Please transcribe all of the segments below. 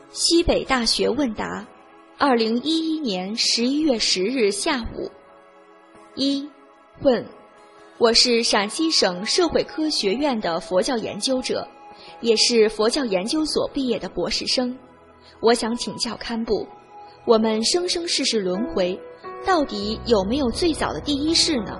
西北大学问答，2011年11月10日下午。1. 问：我是陕西省社会科学院的佛教研究者，也是佛教研究所毕业的博士生。我想请教堪布，我们生生世世轮回，到底有没有最早的第一世呢？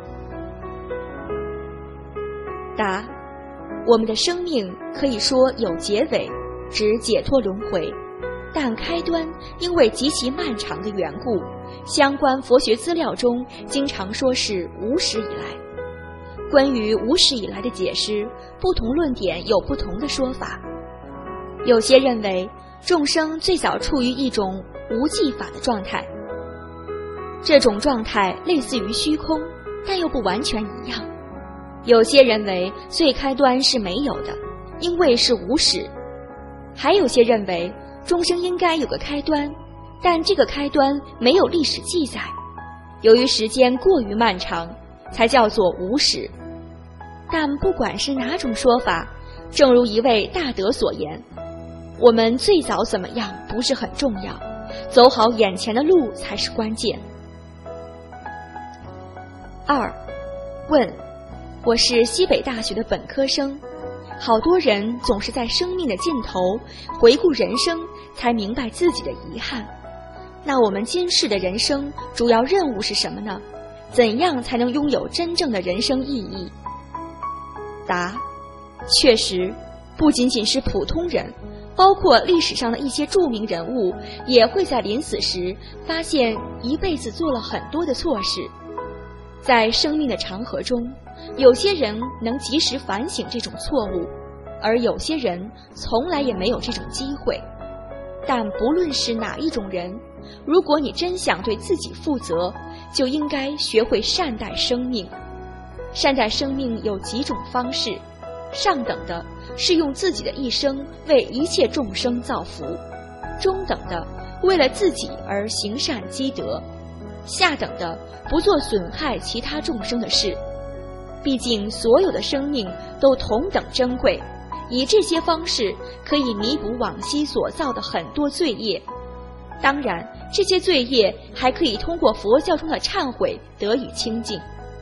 答：我们的生命可以说有结尾，指解脱轮回，但开端因为极其漫长的缘故，相关佛学资料中经常说是无始以来。关于无始以来的解释，不同论点有不同的说法。有些认为众生最早处于一种无记法的状态，这种状态类似于虚空，但又不完全一样。有些认为最开端是没有的，因为是无始。还有些认为众生应该有个开端，但这个开端没有历史记载，由于时间过于漫长，才叫做无始。但不管是哪种说法，正如一位大德所言，我们最早怎么样不是很重要，走好眼前的路才是关键。2. 问：我是西北大学的本科生，好多人总是在生命的尽头回顾人生，才明白自己的遗憾。那我们今世的人生主要任务是什么呢？怎样才能拥有真正的人生意义？答：确实，不仅仅是普通人，包括历史上的一些著名人物，也会在临死时发现一辈子做了很多的错事。在生命的长河中，有些人能及时反省这种错误，而有些人从来也没有这种机会。但不论是哪一种人，如果你真想对自己负责，就应该学会善待生命。善待生命有几种方式，上等的是用自己的一生为一切众生造福，中等的为了自己而行善积德，下等的不做损害其他众生的事。毕竟所有的生命都同等珍贵，以这些方式可以弥补往昔所造的很多罪业。当然，这些罪业还可以通过佛教中的忏悔得以清净。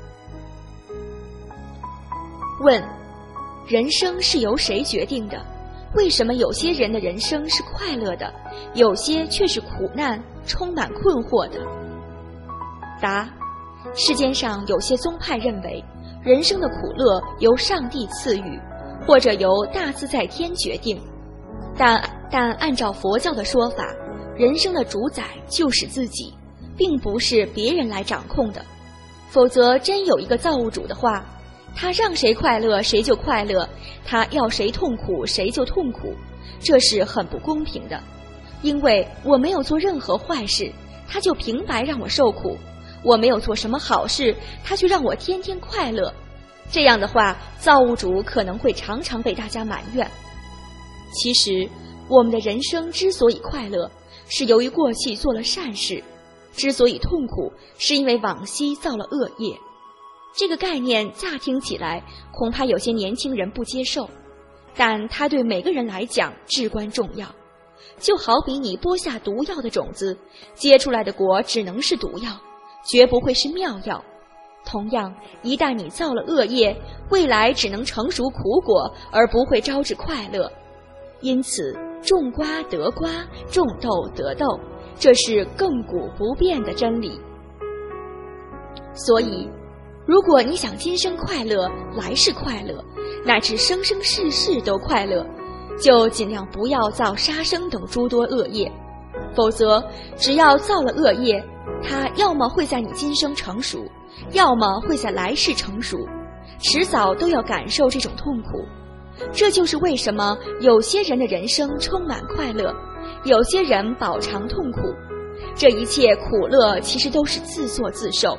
问：人生是由谁决定的？为什么有些人的人生是快乐的，有些却是苦难、充满困惑的？答：世间上有些宗派认为人生的苦乐由上帝赐予，或者由大自在天决定，但按照佛教的说法，人生的主宰就是自己，并不是别人来掌控的。否则真有一个造物主的话，他让谁快乐谁就快乐，他要谁痛苦谁就痛苦，这是很不公平的。因为我没有做任何坏事，他就平白让我受苦；我没有做什么好事，他却让我天天快乐。这样的话，造物主可能会常常被大家埋怨。其实我们的人生之所以快乐，是由于过去做了善事；之所以痛苦，是因为往昔造了恶业。这个概念乍听起来恐怕有些年轻人不接受，但它对每个人来讲至关重要。就好比你播下毒药的种子，结出来的果只能是毒药，绝不会是妙药。同样，一旦你造了恶业，未来只能成熟苦果，而不会招致快乐。因此，种瓜得瓜，种豆得豆，这是亘古不变的真理。所以，如果你想今生快乐，来世快乐，乃至生生世世都快乐，就尽量不要造杀生等诸多恶业。否则，只要造了恶业，它要么会在你今生成熟，要么会在来世成熟，迟早都要感受这种痛苦。这就是为什么有些人的人生充满快乐，有些人饱尝痛苦。这一切苦乐其实都是自作自受。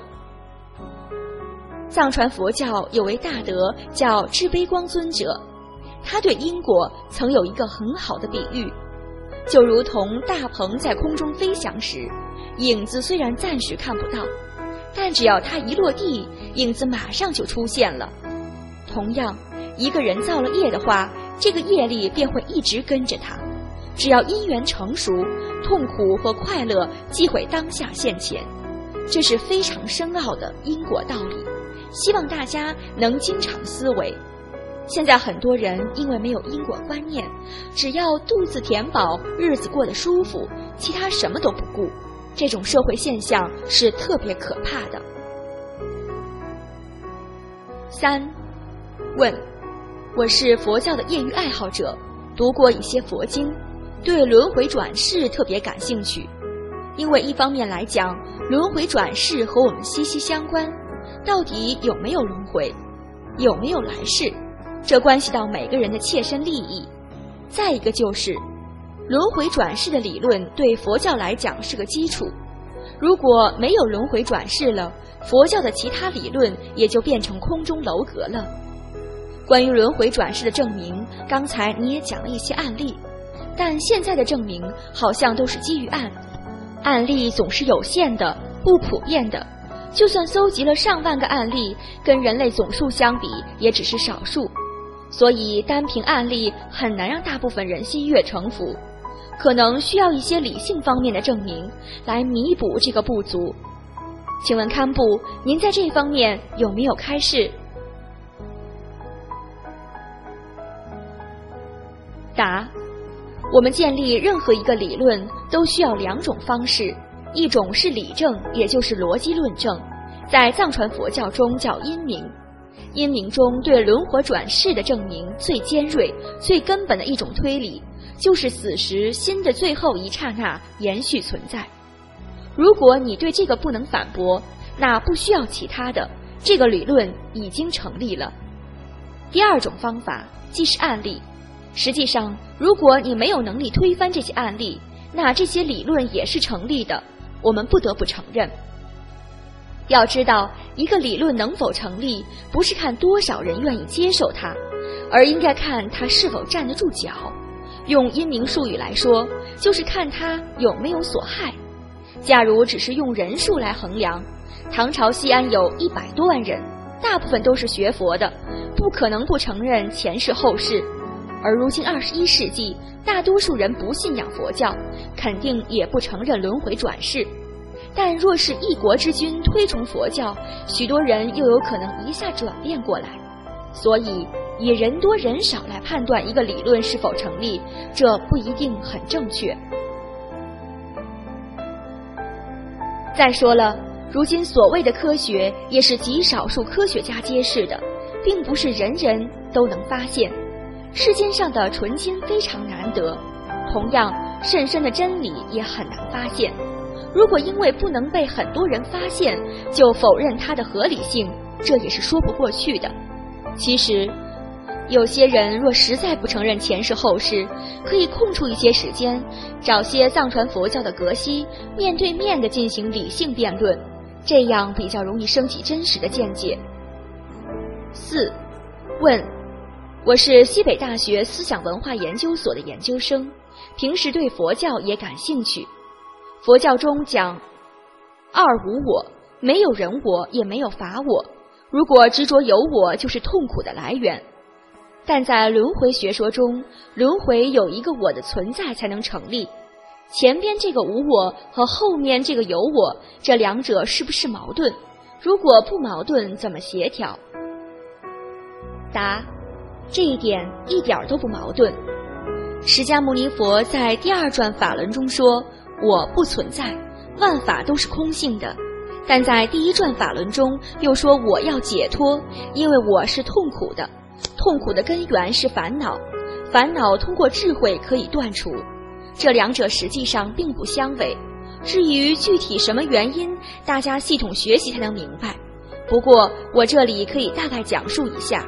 藏传佛教有位大德叫智悲光尊者，他对因果曾有一个很好的比喻，就如同大鹏在空中飞翔时，影子虽然暂时看不到，但只要它一落地，影子马上就出现了。同样，一个人造了业的话，这个业力便会一直跟着他， 只要因缘成熟，痛苦和快乐即会当下现前。这是非常深奥的因果道理，希望大家能经常思维。现在很多人因为没有因果观念，只要肚子填饱，日子过得舒服，其他什么都不顾，这种社会现象是特别可怕的。3. 问：我是佛教的业余爱好者，读过一些佛经，对轮回转世特别感兴趣。因为一方面来讲，轮回转世和我们息息相关，到底有没有轮回，有没有来世，这关系到每个人的切身利益。再一个就是轮回转世的理论对佛教来讲是个基础，如果没有轮回转世了，佛教的其他理论也就变成空中楼阁了。关于轮回转世的证明，刚才你也讲了一些案例，但现在的证明好像都是基于案例总是有限的，不普遍的，就算搜集了上万个案例，跟人类总数相比也只是少数，所以单凭案例很难让大部分人心悦诚服，可能需要一些理性方面的证明来弥补这个不足。请问堪布，您在这方面有没有开示？答：我们建立任何一个理论都需要2种方式，一种是理证，也就是逻辑论证，在藏传佛教中叫因明。因明中对轮回转世的证明最尖锐、最根本的一种推理，就是死时心的最后一刹那延续存在。如果你对这个不能反驳，那不需要其他的，这个理论已经成立了。第2种方法即是案例，实际上如果你没有能力推翻这些案例，那这些理论也是成立的，我们不得不承认。要知道，一个理论能否成立，不是看多少人愿意接受它，而应该看它是否站得住脚。用因明术语来说，就是看它有没有所害。假如只是用人数来衡量，唐朝西安有100多万人，大部分都是学佛的，不可能不承认前世后世。而如今21世纪，大多数人不信仰佛教，肯定也不承认轮回转世。但若是一国之君推崇佛教，许多人又有可能一下转变过来。所以以人多人少来判断一个理论是否成立，这不一定很正确。再说了，如今所谓的科学也是极少数科学家揭示的，并不是人人都能发现。世间上的纯金非常难得，同样甚深的真理也很难发现。如果因为不能被很多人发现就否认它的合理性，这也是说不过去的。其实有些人若实在不承认前世后世，可以空出一些时间，找些藏传佛教的格西，面对面地进行理性辩论，这样比较容易升起真实的见解。4. 问：我是西北大学思想文化研究所的研究生，平时对佛教也感兴趣。佛教中讲二无我，没有人我，也没有法我。如果执着有我，就是痛苦的来源。但在轮回学说中，轮回有一个我的存在才能成立。前边这个无我和后面这个有我，这两者是不是矛盾？如果不矛盾，怎么协调？答：这一点一点都不矛盾。释迦牟尼佛在第2转法轮中说，我不存在，万法都是空性的。但在第1转法轮中又说我要解脱，因为我是痛苦的，痛苦的根源是烦恼，烦恼通过智慧可以断除。这两者实际上并不相违，至于具体什么原因，大家系统学习才能明白。不过我这里可以大概讲述一下。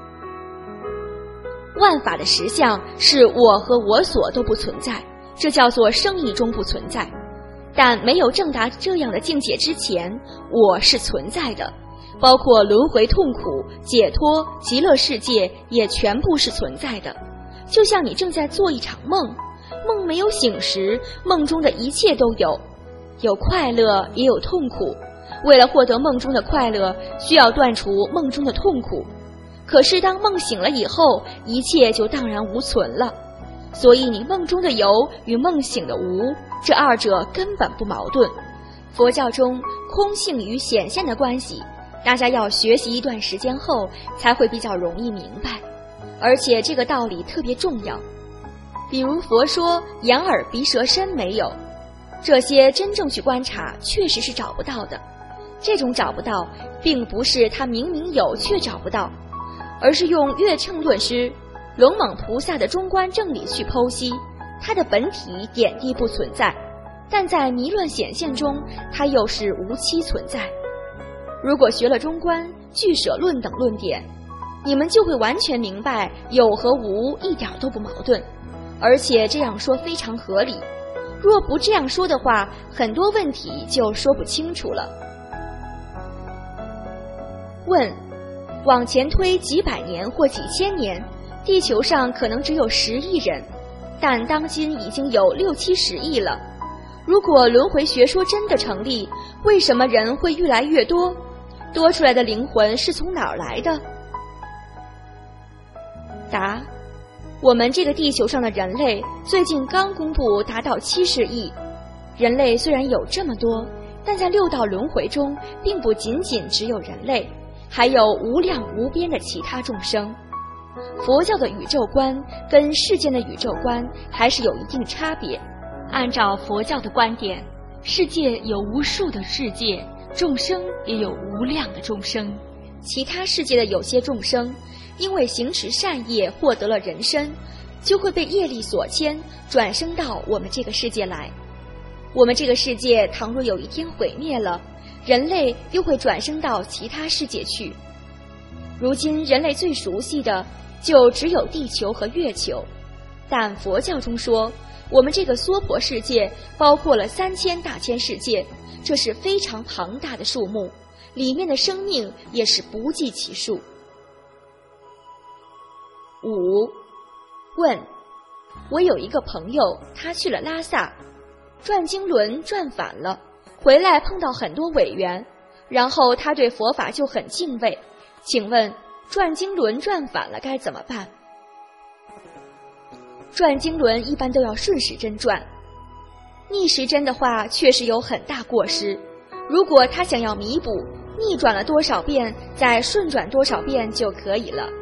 万法的实相是我和我所都不存在，这叫做生意中不存在。但没有证达这样的境界之前，我是存在的，包括轮回痛苦、解脱、极乐世界也全部是存在的。就像你正在做一场梦，梦没有醒时，梦中的一切都有，有快乐也有痛苦。为了获得梦中的快乐，需要断除梦中的痛苦。可是当梦醒了以后，一切就荡然无存了。 所以你梦中的有与梦醒的无，这二者根本不矛盾。佛教中空性与显现的关系，大家要学习一段时间后才会比较容易明白，而且这个道理特别重要。比如佛说眼耳鼻舌身没有，这些真正去观察确实是找不到的。这种找不到并不是他明明有却找不到，而是用月称论师龙猛菩萨的中观正理去剖析，它的本体点滴不存在，但在迷乱显现中它又是无期存在。如果学了中观、俱舍论等论点，你们就会完全明白有和无一点都不矛盾，而且这样说非常合理。若不这样说的话，很多问题就说不清楚了。问：往前推几百年或几千年，地球上可能只有10亿人，但当今已经有6、70亿了。如果轮回学说真的成立，为什么人会越来越多？多出来的灵魂是从哪儿来的？答：我们这个地球上的人类最近刚公布达到70亿。人类虽然有这么多，但在6道轮回中并不仅仅只有人类，还有无量无边的其他众生。佛教的宇宙观跟世间的宇宙观还是有一定差别。按照佛教的观点，世界有无数的世界，众生也有无量的众生。其他世界的有些众生因为行持善业获得了人身，就会被业力所牵，转生到我们这个世界来。我们这个世界倘若有一天毁灭了，人类又会转生到其他世界去。如今人类最熟悉的就只有地球和月球，但佛教中说，我们这个娑婆世界包括了3000大千世界，这是非常庞大的数目，里面的生命也是不计其数。5. 问：我有一个朋友，他去了拉萨，转经轮转反了，回来碰到很多委员，然后他对佛法就很敬畏，请问转经轮转反了该怎么办？转经轮一般都要顺时针转，逆时针的话确实有很大过失，如果他想要弥补，逆转了多少遍再顺转多少遍就可以了。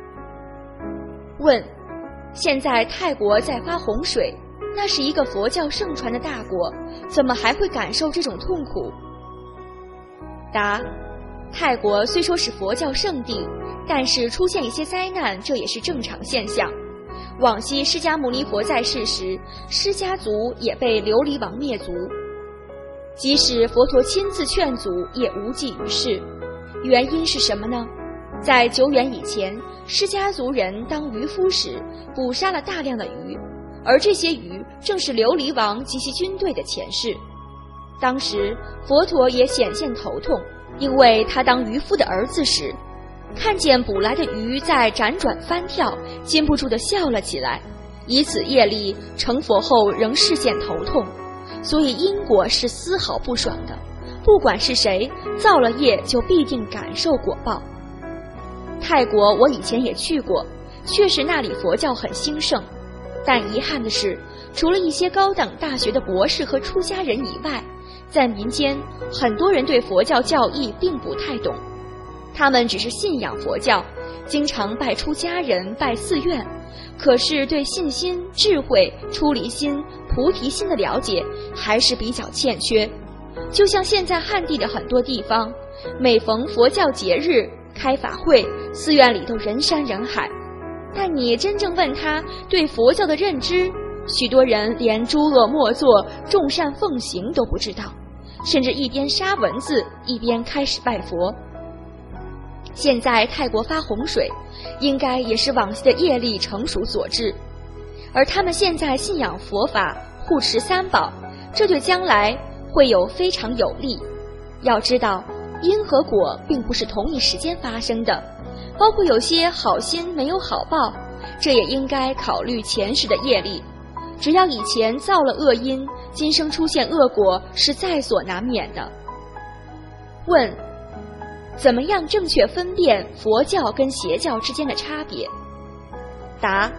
问：现在泰国在发洪水，那是一个佛教盛传的大国，怎么还会感受这种痛苦？答：泰国虽说是佛教圣地，但是出现一些灾难，这也是正常现象。往昔释迦牟尼佛在世时，释迦族也被琉璃王灭族，即使佛陀亲自劝阻，也无济于事。原因是什么呢？在久远以前，释迦族人当渔夫时捕杀了大量的鱼，而这些鱼正是琉璃王及其军队的前世。当时佛陀也显现头痛，因为他当渔夫的儿子时，看见捕来的鱼在辗转翻跳，禁不住地笑了起来，以此业力成佛后仍视线头痛，所以因果是丝毫不爽的，不管是谁造了业就必定感受果报。泰国我以前也去过，确实那里佛教很兴盛，但遗憾的是，除了一些高等大学的博士和出家人以外，在民间很多人对佛教教义并不太懂，他们只是信仰佛教，经常拜出家人、拜寺院，可是对信心、智慧、出离心、菩提心的了解还是比较欠缺。就像现在汉地的很多地方，每逢佛教节日开法会，寺院里都人山人海，但你真正问他对佛教的认知，许多人连诸恶莫作、众善奉行都不知道，甚至一边杀蚊子一边开始拜佛。现在泰国发洪水，应该也是往昔的业力成熟所致，而他们现在信仰佛法，护持三宝，这对将来会有非常有利。要知道，因和果并不是同一时间发生的，包括有些好心没有好报，这也应该考虑前世的业力。只要以前造了恶因，今生出现恶果是在所难免的。问：怎么样正确分辨佛教跟邪教之间的差别？答：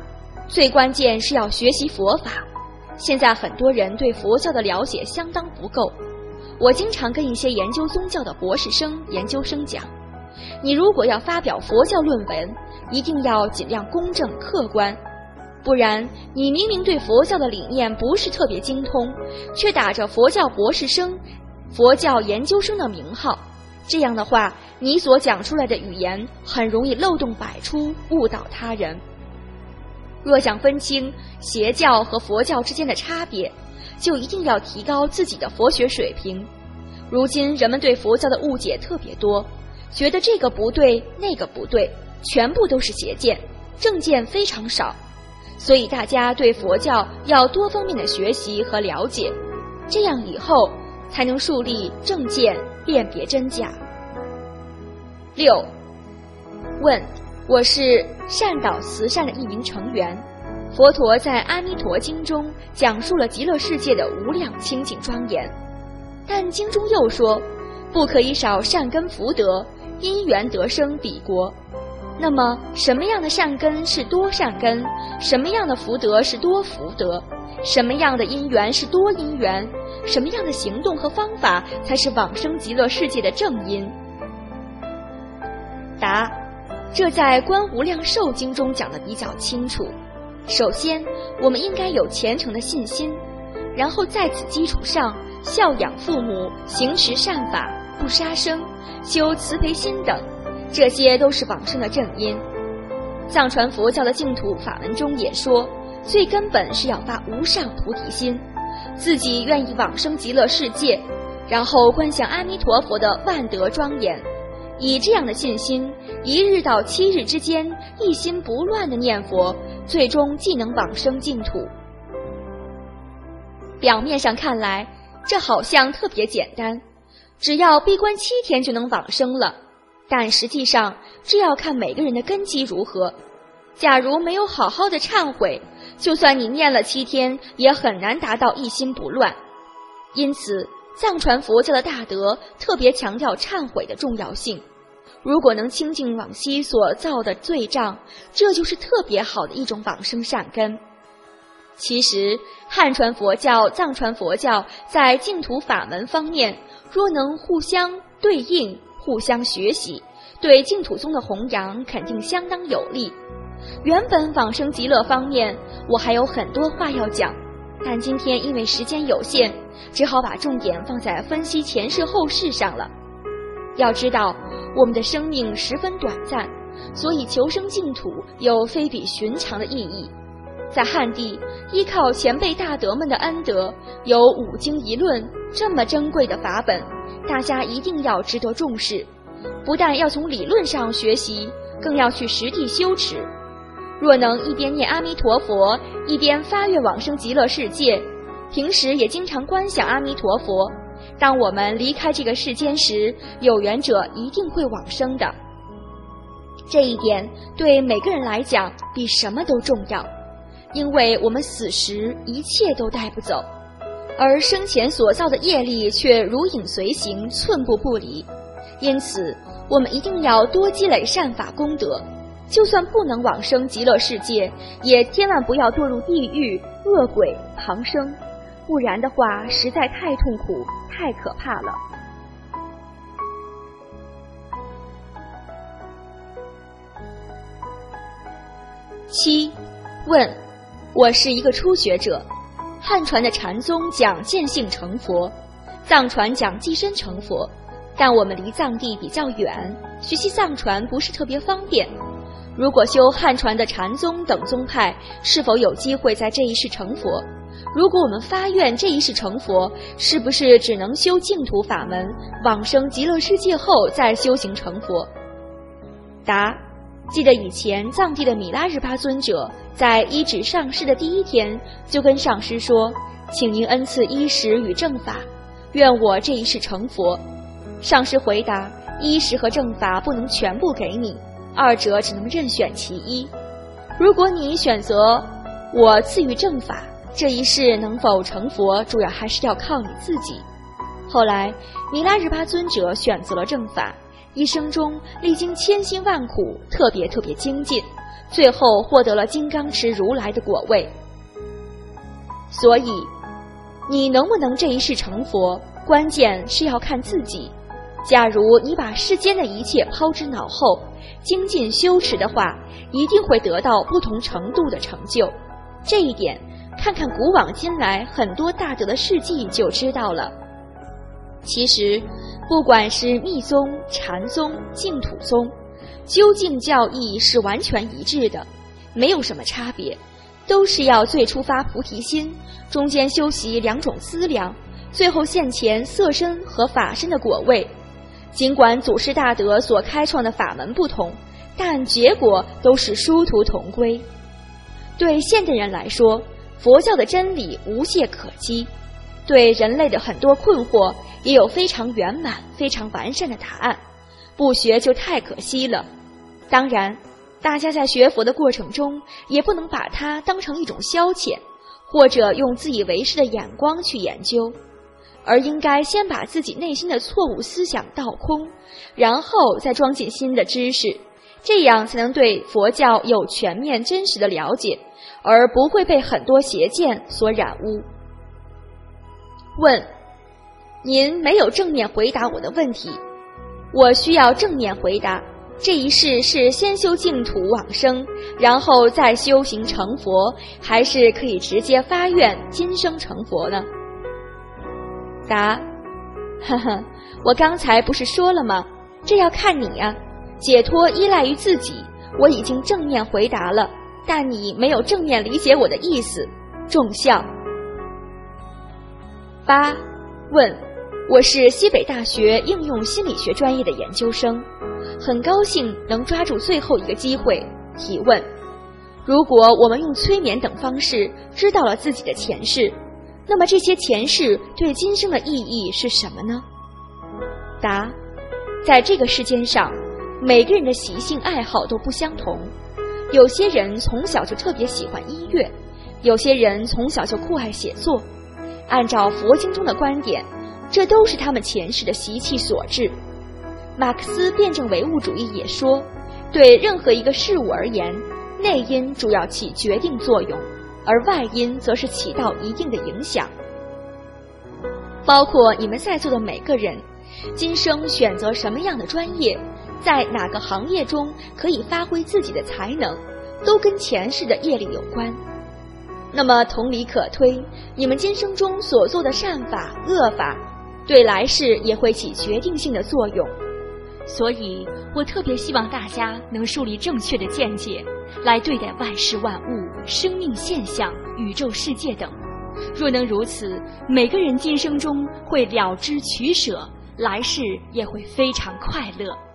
最关键是要学习佛法。现在很多人对佛教的了解相当不够，我经常跟一些研究宗教的博士生、研究生讲，你如果要发表佛教论文，一定要尽量公正客观，不然你明明对佛教的理念不是特别精通，却打着佛教博士生、佛教研究生的名号，这样的话，你所讲出来的语言很容易漏洞百出，误导他人。若想分清邪教和佛教之间的差别，就一定要提高自己的佛学水平。如今人们对佛教的误解特别多，觉得这个不对那个不对，全部都是邪见，正见非常少。所以大家对佛教要多方面的学习和了解，这样以后才能树立正见，辨别真假。6. 问：我是善导慈善的一名成员。佛陀在《阿弥陀经》中讲述了极乐世界的无量清净庄严，但经中又说，不可以少善根福德，因缘得生彼国。那么什么样的善根是多善根？什么样的福德是多福德？什么样的因缘是多因缘？什么样的行动和方法才是往生极乐世界的正因？答：这在《观无量寿经》中讲得比较清楚。首先，我们应该有虔诚的信心，然后在此基础上孝养父母，行持善法，不杀生，修慈悲心等，这些都是往生的正因。藏传佛教的净土法门中也说，最根本是要发无上菩提心，自己愿意往生极乐世界，然后观想阿弥陀佛的万德庄严，以这样的信心，1日到7日之间一心不乱的念佛，最终既能往生净土。表面上看来，这好像特别简单，只要闭关7天就能往生了，但实际上这要看每个人的根基如何。假如没有好好的忏悔，就算你念了7天，也很难达到一心不乱。因此藏传佛教的大德特别强调忏悔的重要性，如果能清净往昔所造的罪障，这就是特别好的一种往生善根。其实汉传佛教、藏传佛教在净土法门方面，若能互相对应、互相学习，对净土宗的弘扬肯定相当有利。原本往生极乐方面，我还有很多话要讲，但今天因为时间有限，只好把重点放在分析前世后世上了。要知道，我们的生命十分短暂，所以求生净土有非比寻常的意义。在汉地，依靠前辈大德们的恩德，有5经1论这么珍贵的法本，大家一定要值得重视。不但要从理论上学习，更要去实地修持。若能一边念阿弥陀佛，一边发愿往生极乐世界，平时也经常观想阿弥陀佛，当我们离开这个世间时，有缘者一定会往生的。这一点对每个人来讲比什么都重要，因为我们死时一切都带不走，而生前所造的业力却如影随形，寸步不离。因此我们一定要多积累善法功德，就算不能往生极乐世界，也千万不要堕入地狱、恶鬼、旁生，不然的话实在太痛苦、太可怕了。7. 问：我是一个初学者，汉传的禅宗讲见性成佛，藏传讲寄身成佛，但我们离藏地比较远，学习藏传不是特别方便。如果修汉传的禅宗等宗派，是否有机会在这一世成佛？如果我们发愿这一世成佛，是不是只能修净土法门，往生极乐世界后再修行成佛？答：记得以前藏地的米拉日巴尊者在依止上师的第1天，就跟上师说，请您恩赐衣食与正法，愿我这一世成佛。上师回答，衣食和正法不能全部给你，2者只能任选其一。如果你选择我赐予正法，这一世能否成佛，主要还是要靠你自己。后来米拉日巴尊者选择了正法，一生中历经千辛万苦，特别精进， 最后获得了金刚持如来的果位。所以，你能不能这一世成佛，关键是要看自己。假如你把世间的一切抛之脑后，精进修持的话，一定会得到不同程度的成就。这一点，看看古往今来很多大德的事迹就知道了。其实，不管是密宗、禅宗、净土宗，究竟教义是完全一致的，没有什么差别，都是要最初发菩提心，中间修习2种资粮，最后现前色身和法身的果位。尽管祖师大德所开创的法门不同，但结果都是殊途同归。对现代人来说，佛教的真理无懈可击，对人类的很多困惑也有非常圆满、非常完善的答案，不学就太可惜了。当然，大家在学佛的过程中，也不能把它当成一种消遣，或者用自以为是的眼光去研究，而应该先把自己内心的错误思想倒空，然后再装进新的知识，这样才能对佛教有全面真实的了解，而不会被很多邪见所染污。问：您没有正面回答我的问题，我需要正面回答，这一世是先修净土往生，然后再修行成佛，还是可以直接发愿今生成佛呢？答：呵呵，我刚才不是说了吗？这要看你呀，解脱依赖于自己，我已经正面回答了，但你没有正面理解我的意思，重效。8. 问：我是西北大学应用心理学专业的研究生，很高兴能抓住最后一个机会提问。如果我们用催眠等方式知道了自己的前世，那么这些前世对今生的意义是什么呢？答：在这个世间上，每个人的习性爱好都不相同，有些人从小就特别喜欢音乐，有些人从小就酷爱写作。按照佛经中的观点，这都是他们前世的习气所致。马克思辩证唯物主义也说，对任何一个事物而言，内因主要起决定作用，而外因则是起到一定的影响。包括你们在座的每个人，今生选择什么样的专业，在哪个行业中可以发挥自己的才能，都跟前世的业力有关。那么同理可推，你们今生中所做的善法、恶法，对来世也会起决定性的作用。 所以我特别希望大家能树立正确的见解，来对待万事万物、生命现象、宇宙世界等。若能如此，每个人今生中会了知取舍，来世也会非常快乐。